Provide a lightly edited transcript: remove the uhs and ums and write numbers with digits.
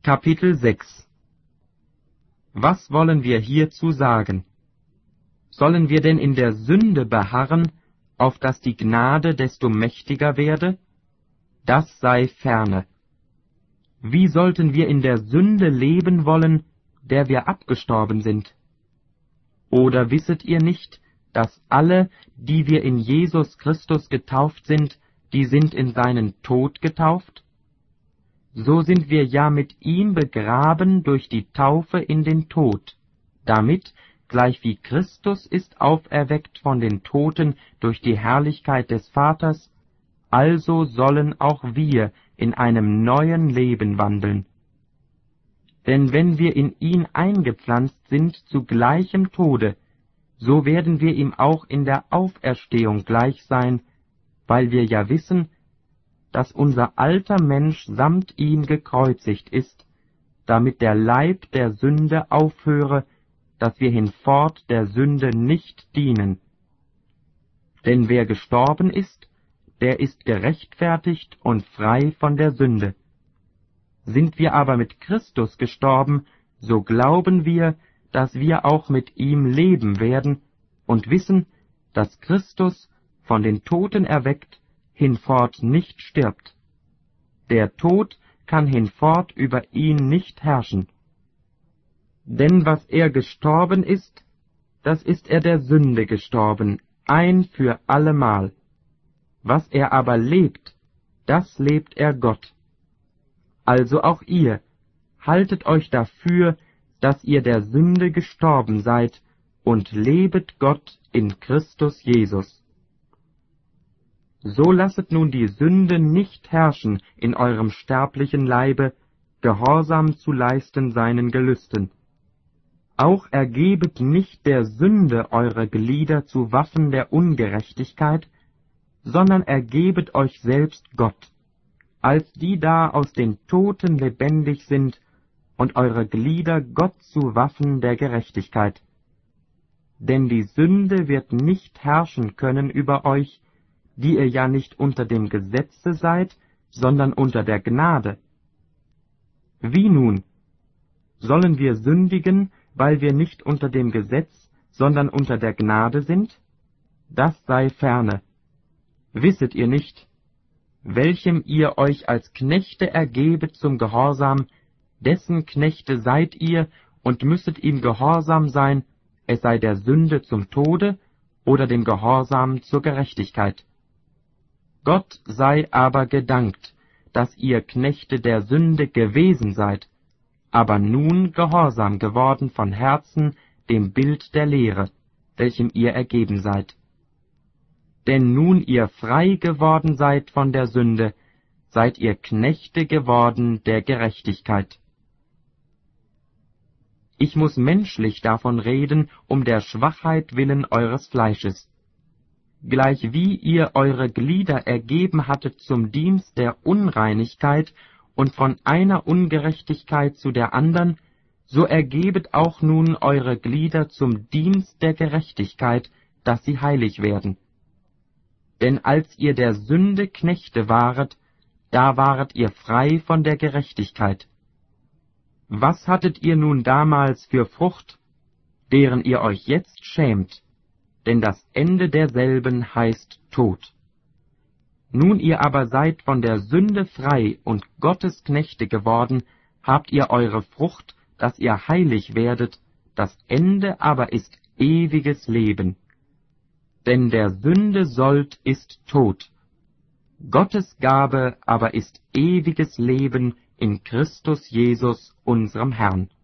Kapitel 6. Was wollen wir hierzu sagen? Sollen wir denn in der Sünde beharren, auf dass die Gnade desto mächtiger werde? Das sei ferne. Wie sollten wir in der Sünde leben wollen, der wir abgestorben sind? Oder wisset ihr nicht, dass alle, die wir in Jesus Christus getauft sind, die sind in seinen Tod getauft? So sind wir ja mit ihm begraben durch die Taufe in den Tod, damit, gleich wie Christus ist auferweckt von den Toten durch die Herrlichkeit des Vaters, also sollen auch wir in einem neuen Leben wandeln. Denn wenn wir in ihn eingepflanzt sind zu gleichem Tode, so werden wir ihm auch in der Auferstehung gleich sein, weil wir ja wissen, dass unser alter Mensch samt ihm gekreuzigt ist, damit der Leib der Sünde aufhöre, dass wir hinfort der Sünde nicht dienen. Denn wer gestorben ist, der ist gerechtfertigt und frei von der Sünde. Sind wir aber mit Christus gestorben, so glauben wir, dass wir auch mit ihm leben werden und wissen, dass Christus, von den Toten erweckt, hinfort nicht stirbt. Der Tod kann hinfort über ihn nicht herrschen. Denn was er gestorben ist, das ist er der Sünde gestorben, ein für allemal. Was er aber lebt, das lebt er Gott. Also auch ihr, haltet euch dafür, dass ihr der Sünde gestorben seid, und lebet Gott in Christus Jesus. So lasset nun die Sünde nicht herrschen in eurem sterblichen Leibe, Gehorsam zu leisten seinen Gelüsten. Auch ergebet nicht der Sünde eure Glieder zu Waffen der Ungerechtigkeit, sondern ergebet euch selbst Gott, als die da aus den Toten lebendig sind, und eure Glieder Gott zu Waffen der Gerechtigkeit. Denn die Sünde wird nicht herrschen können über euch, die ihr ja nicht unter dem Gesetze seid, sondern unter der Gnade. Wie nun? Sollen wir sündigen, weil wir nicht unter dem Gesetz, sondern unter der Gnade sind? Das sei ferne. Wisset ihr nicht, welchem ihr euch als Knechte ergebet zum Gehorsam, dessen Knechte seid ihr und müsset ihm gehorsam sein, es sei der Sünde zum Tode oder dem Gehorsam zur Gerechtigkeit. Gott sei aber gedankt, dass ihr Knechte der Sünde gewesen seid, aber nun gehorsam geworden von Herzen dem Bild der Lehre, welchem ihr ergeben seid. Denn nun ihr frei geworden seid von der Sünde, seid ihr Knechte geworden der Gerechtigkeit. Ich muß menschlich davon reden, um der Schwachheit willen eures Fleisches. Gleichwie ihr eure Glieder ergeben hattet zum Dienst der Unreinigkeit und von einer Ungerechtigkeit zu der andern, so ergebet auch nun eure Glieder zum Dienst der Gerechtigkeit, dass sie heilig werden. Denn als ihr der Sünde Knechte waret, da waret ihr frei von der Gerechtigkeit. Was hattet ihr nun damals für Frucht, deren ihr euch jetzt schämt? Denn das Ende derselben heißt Tod. Nun ihr aber seid von der Sünde frei und Gottes Knechte geworden, habt ihr eure Frucht, dass ihr heilig werdet, das Ende aber ist ewiges Leben. Denn der Sünde Sold ist Tod, Gottes Gabe aber ist ewiges Leben in Christus Jesus, unserem Herrn.